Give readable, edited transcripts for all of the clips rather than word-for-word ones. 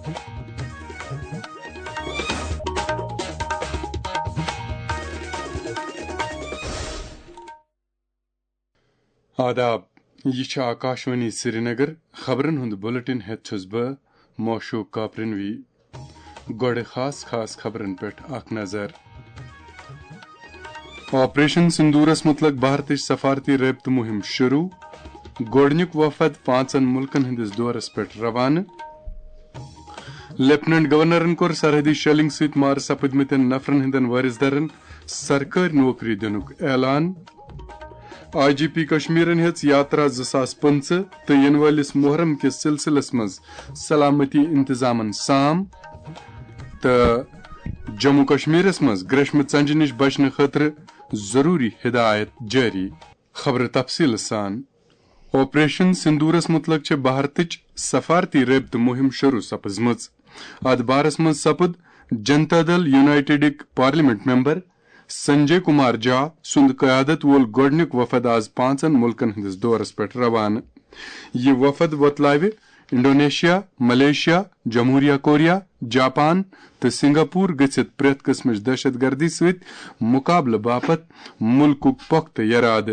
آداب، یہ آکاشوانی سری نگر خبرن ہند بلٹن ہیت چھس بہ موشوق کاپرنوی گوڑ خاص خبرن پہ اخ نظر۔ آپریشن سندورس متعلق بھارتچ سفارتی رابطہ مہم شروع، گوڑنیک وفد 5 ملکن ہندس دورس پہ روانہ۔ لیفٹننٹ گورنرن کور سرحدی شیلنگ ست مار سپدمتن نفرن ہندن وارث درن سرکاری نوکری دنک اعلان۔ آئی جی پی کشمیرن ہیژ یاترا 2025 تو ین والس محرم کس سلسلس مز سلامتی انتظامن سام، تو جموں کشمیرس مز گریشم ژنجہ نش بچنے خاطر ضروری ہدایت جاری۔ خبر تفصیل سان۔ آپریشن سندورس متعلق بھارتچ سفارتی رابطہ مہم شروع سپزمز۔ ات بارس مز سپد جنتا دل یونائٹڈک پارلیمنٹ ممبر سنجے کمار جا سند قیادت وول گوڑنیک وفد آز 5 ملکن ہندس دورس پہ روانہ۔ یہ وفد وتلاو انڈونیشیا، ملیشیا، جمہوریہ کوریا، جاپان تو سنگاپور گژھت پریت قسمچ دہشت گردی ست مقابلہ باپت ملکک پختہ ارادہ۔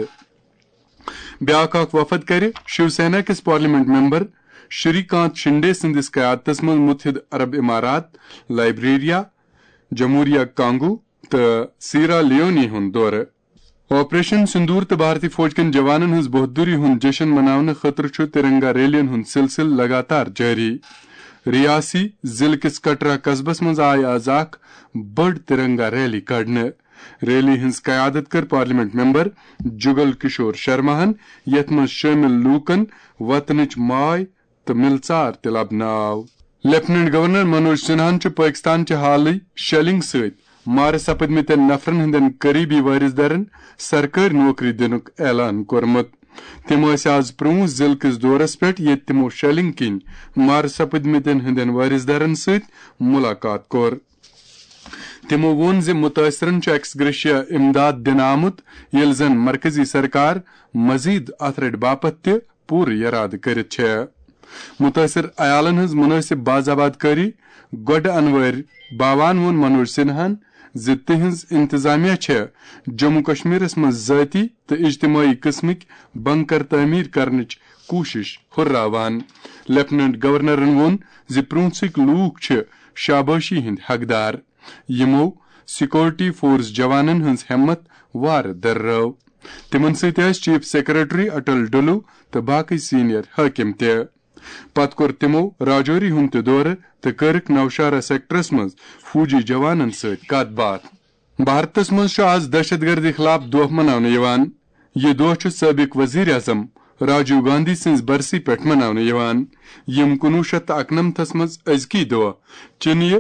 بیاکھ اخ وفد کر شیو سینا کس پارلیمنٹ ممبر شری کانت شنڈے سندس قیادتس مز متحدہ عرب امارات، لائبریریا، جمہوریہ کانگو تو سیرا لیونی ہند دورہ۔ آپریشن سندور تو بھارتی فوج کن جوانن ہز بہادری ہند جشن مناونہ خاطر ترنگا ریلین ہند سلسلہ لگاتار جاری۔ ریاسی ضلع کس کٹرا قصبس مز آئی آز اخ بڑ ترنگا ریلی کڑنے۔ ریلی ہز قیادت کر پارلیمنٹ ممبر جگل کشور شرما ہن، یت مز شامل لوکن وطنچ ماے تو ملژار تہ لبناو۔ لیفٹننٹ گورنر منوج سنہاہن پاکستان چہ حالی شیلنگ ست مار سپدمتن نفرن ہندن قریبی وارث درن سرکاری نوکری دنک اعلان کورمت۔ تم آز 5 ضلع کس دورس پہ یت تمو شیلنگ کن مار سپدمتن ہندن وارث درن ست ملاقات کور۔ تمو وون ز متاثرن ایکس گریشیا امداد دن آمت، یل زن مرکزی سرکار مزید ات رٹ باپت تہ پور ارادہ کرت چھ۔ متاثر عیالن ہز مناسب باضابط کاری گوڈ انوار باوان وون منوج سنہاہن ز تہذ انتظامیہ چھ جموں کشمیرس مز ذاتی تو اجتماعی قسمک بنکر تعمیر کرنچ کوشش ہراوان۔ لیفٹننٹ گورنرن وون ز پرونسک لوک چھ شاباشی ہند حقدار، یمو سیکورٹی فورس جوانن ہنز ہمت وار درراو۔ تمن ست چیف سیکرٹری اٹل ڈلو تو باقی سینئر حاکم تہ۔ پت کور تمو راجوری ہند تہ دورہ تو کرک نوشہرہ سیکٹرس مز فوجی جوانن ست کت بات۔ بھارتس مز آز دہشت گردی خلاف دۄہ مناونہ یوان۔ یہ دۄہ سابق وزیر اعظم راجیو گاندھی سنز برسی پہ مناونہ یوان، یم 1991 مز ازکی دۄہ چنیہ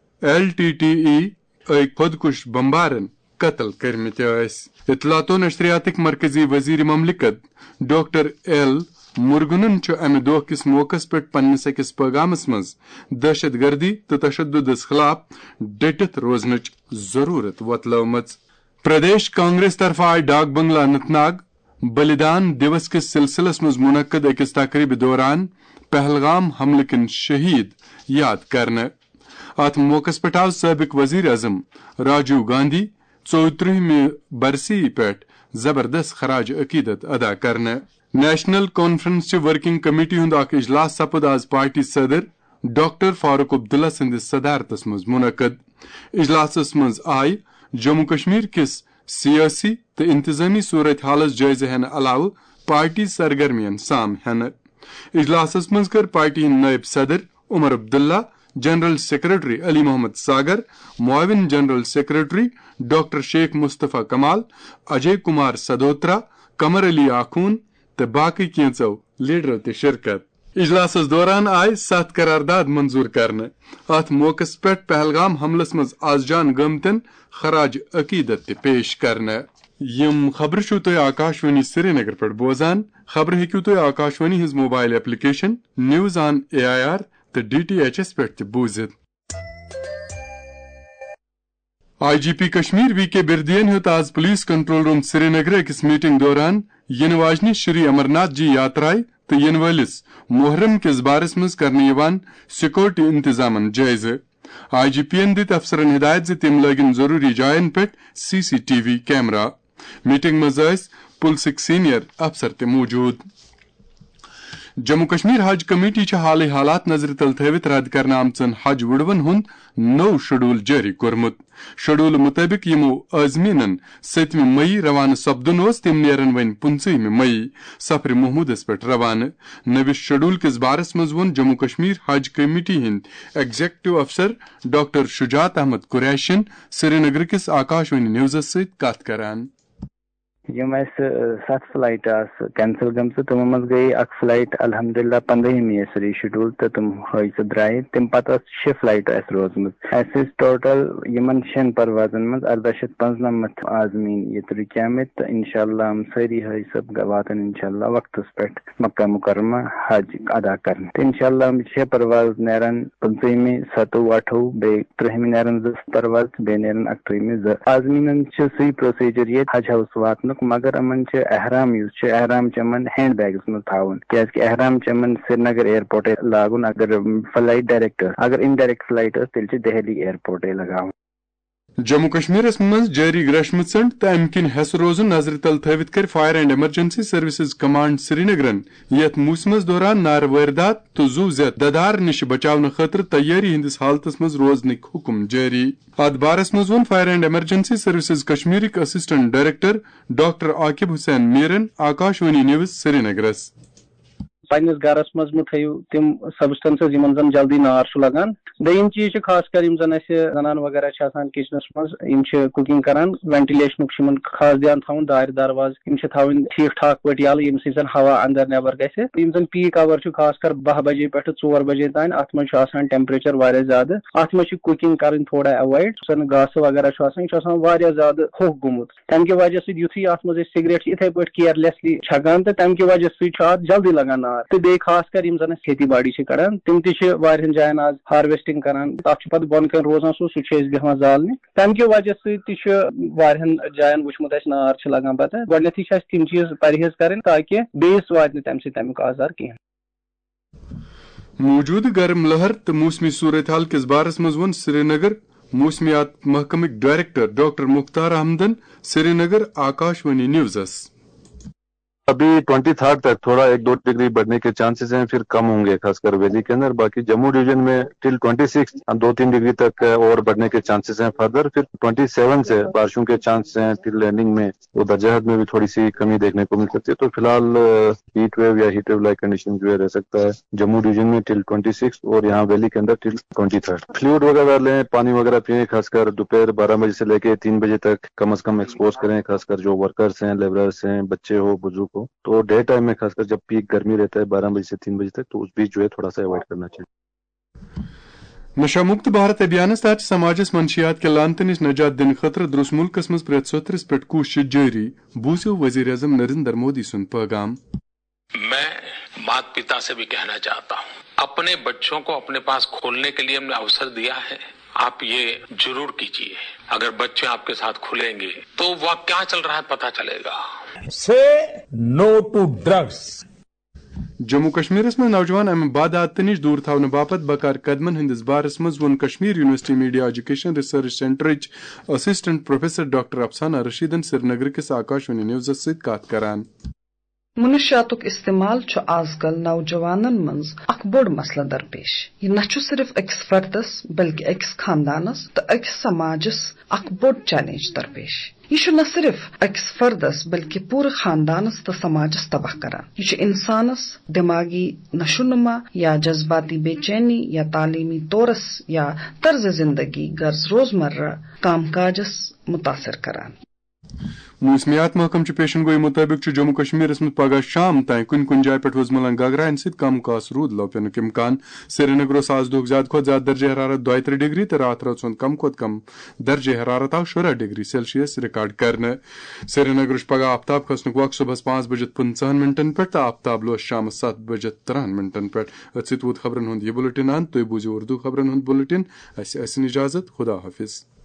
LTTE خودکش بمبارن قتل کرمت اس۔ اطلاعات و نشریاتک مرکزی وزیر مملکت ڈاکٹر ایل مرگنن امہ دۄہ کس موقع پہ پنس اکس پیغامس مز دہشت گردی تو تشددس خلاف ڈٹت روزنچ ضرورت وتلومت۔ پردیش کانگریس طرف آئی ڈاک بنگلہ اننت ناگ بلیدان دیوس کس سلسلس مز منعقد اکس تقریب دوران پہلگام حملہ کن شہید یاد کرنے۔ ات موقع پہ آو سابق وزیر اعظم راجیو گاندھی 34 برسی پہ زبردست خراج عقیدت ادا کرنے۔ نیشنل کانفرنس ورکنگ کمیٹی ہند اخ اجلاس سپد آز پارٹی صدر ڈاکٹر فاروق عبداللہ سندس صدارتس مز منعقد۔ اجلاسس مز آئی جموں کشمیر کس سیاسی تو انتظامی صورت حالس جائزہ ہینہ علاوہ پارٹی سرگرمین سام ہینہ۔ اجلاسس مز کر پارٹی ہند نائب صدر عمر عبداللہ، جنرل سیکرٹری علی محمد ساگر، معاون جنرل سیکرٹری ڈاکٹر شیخ مصطفیٰ کمال، اجے کمار سدوترا، قمر علی آخون تو باقی کینچو لیڈرو تہ شرکت۔ اجلاسس دوران آئی 7 قرارداد منظور کرنے۔ ات موقع پہ پہلگام حملس مز آز جان گمتن خراج عقیدت تہ پیش کرنے۔ یم خبر چھو تہ آکاشوانی سری نگر پہ بوزان۔ خبر ہیکو تہ آکاشوانی ہز mobile application news on AIR تو DTHS پہ تہ بوزت۔ آئی جی پی کشمیر وی کے بردین ہیت آز police control room Srinagar اکس میٹنگ دوران ین واجنی شری امرناتھ جی یاترائی تو ین ولس محرم کس بارس مز کرنے یوان سیکورٹی انتظامن جائزہ آئی جی پی ین دت افسرن ہدایت زِ تم لگن ضروری جائن پہ C C T V camera meeting مز پُلسٕکۍ سینئر افسر تہ موجود جموں کشمیر حج کمیٹی حالے حالات نظر تل تھوت رد کرنے آمژن حج وڈون ہند نو شیڈول جاری کورمت شیڈول مطابق یمو عازمینن 7 مئی روانہ سپدن تم نیرن ون 15 مئی سفر محمودس پہ روانہ نوس شیڈول کس بارس مز ون جموں کشمیر حج کمیٹی ہند ایگزیکٹو افسر ڈاکٹر شجاعت احمد قریشین سری نگر کس آکاشوانی نیوزس ست کت کران یم 7 فلائٹ کینسل گم تمو مز گئی اک فلائٹ الحمدللہ 15 ریشیڈول تو تم درائے تم پتہ 6 فلائٹ روزمت ٹوٹل یمن 6 پروازن مز 1895 عازمین یہ رکیامت تو انشاءاللہ ہم ساری واتن انشاءاللہ وقت پہ مکہ مکرمہ حج ادا کرنے تو انشاءاللہ ہم 6 پرواز نیرن 15 7 8 بی 13 نیرن 2 پرواز بی نیرن 18 عازمین سی پروسیجر یہ حج ہاؤس واتن مگر امن احرام احرام چمن ہینڈ بیگس مز تھاون کی احرام چمن سری نگر ایئرپورٹ لاگن اگر فلائٹ ڈائریکٹ اگر انڈائریکٹ فلائٹ تیل دہلی ایئرپورٹ لگاون جموں کشمیرس مز جاری گرشمہ ژنڈ تو امہ کن ہس روزن نظر تل تھوت کر fire and emergency services command سری نگرن یت موسمس دوران نار واردات تو زو زیت ددار نش بچاؤن خاطر تیاری ہندس حالتس مز روزنک حکم جاری ات بارس مز ون فائر اینڈ ایمرجنسی سروسز کشمیرک assistant director doctor Aqib Hussain میرن آکاشوانی نیوز سری نگرس پنس گرس مز تھو تم سبسٹنسز یمن زن جلدی نار لگان دم چیز خاص کر زن زنان وغیرہ کچنس مز ککنگ کران وینٹلیشن خاص دھیان تھاؤن دار درواز تھاؤن ٹھیک ٹھاک پہ یل یم سی ہوا اندر نبر گھم زن پیک آور خاص کر 10 بجے پہ 4 بجے تان ات من ٹیمپریچر واریاہ زیادہ ات من ککنگ کریں تھوڑا اوائڈ گاسہ وغیرہ یہ زیادہ ہوکھ گومت تمہ کی وجہ سیتھی ات مز سگریٹ اتھے پہ کیئرلیسلی چھکان تو تمہ کی وجہ سات جلدی لگان نار تو بیٚیہِ خاص کر زن کھیتی باڑی کران تم تہ جائن آز ہارویسٹنگ کران تک پتہ بون کن روزان سہ بیہان زالنہ تمہ کی وجہ سہن جائن وچمت نار لگان پتہ گۄڈنیتھٕے چھِ تم چیز پرہیز کریں تاکہ بیس وات تمہ سۭتۍ تمیُک آزار کینٛہہ موجود گرم لہر تو موسمی صورتحال کس بارس مز ون سری نگر موسمیات محکمک ڈائریکٹر ڈاکٹر مختار احمدن سری نگر آکاشوانی نیوزس ابھی 23 تک تھوڑا 1-2 ڈگری بڑھنے کے چانسز ہیں پھر کم ہوں گے خاص کر ویلی کے اندر باقی جموں ڈویژن میں ٹل 26 2-3 ڈگری تک اور بڑھنے کے چانسز ہیں فردر پھر 27 سے بارشوں کے چانس ہیں پھر لینڈنگ میں وہ درجہ حرارت میں بھی تھوڑی سی کمی دیکھنے کو مل سکتی ہے تو فی الحال ہیٹ ویو یا ہیٹ ویو لائک کنڈیشن جو ہے رہ سکتا ہے جموں ڈویژن میں ٹل 26 اور یہاں ویلی کے اندر ٹل 23 فلوئڈ وغیرہ لیں پانی وغیرہ پئیں خاص کر دوپہر 12 بجے سے لے کے 3 بجے تک کم از کم ایکسپوز کریں خاص کر جو ورکرز ہیں لیبررز ہیں بچے ہو بزرگ ہو تو ڈے ٹائم میں خاص کر جب پیک گرمی رہتا ہے 12 بجے سے 3 بجے تک تو اس بیچ جو ہے تھوڑا سا اوائڈ کرنا چاہیے نشہ مکت بھارت ابھیانس تحت سماجس منشیات کے لانت نش نجات دن خاطر درس ملکس مز پریت سوترس پہ کوشش جاری بوزیو وزیر اعظم نریندر مودی سن پیغام میں مات پتا سے بھی کہنا چاہتا ہوں اپنے بچوں کو اپنے پاس کھولنے کے لیے ہم نے اوسر دیا ہے آپ یہ ضرور کیجیے اگر بچے آپ کے ساتھ کھلیں گے تو وہ کیا چل رہا ہے پتہ چلے گا سے نو ٹو ڈرگس جموں کشمیرس میں نوجوان امہ بادات نش دور تھونہ باپت بکار قدمن ہندس بارس مز ون Kashmir university media education research سینٹرچ اسسٹنٹ پروفیسر ڈاکٹر افسانہ رشیدن سری نگر کس آکاشوانی نیوزس ست کت کران منشیاتک استعمال آز کل نوجوانن منز اخ بوڑ مسئلہ درپیش یہ نہ صرف اکس فردس بلکہ اکس خاندانس تو اکس سماجس اخ بوڑ چیلنج درپیش یہ نہ صرف اکس فردس بلکہ پورے خاندانس تو سماجس تباہ کران یہ انسانس دماغی نشو نما یا جذباتی بے چینی یا تعلیمی طورس یا طرز زندگی غرض روزمرہ کام کاجس متاثر کران موسمیات محکم پیشن گوئی مطابق جموں کشمیر میں پگہ شام تین کن جائے پہ وزملن گگرا امہ کم کاس رود لوپنک امکان سری نگر آز دہ زیادہ کھت زیادہ درجہ حرارت 32 ڈگری تو رات رات کم کھت کم درجہ حرارت آو 16 ڈگری سیلسیس ریکارڈ کرنے سری نگر پگہ آفتاب کھسنک وقت صبح 5:15 پہ تو آفتاب لوس شام 7:30 پہ ات ست ووت خبرن ہند یہ بلٹن ان تھی بوزیو اردو خبرن ہند بلٹن اس اجازت خدا حافظ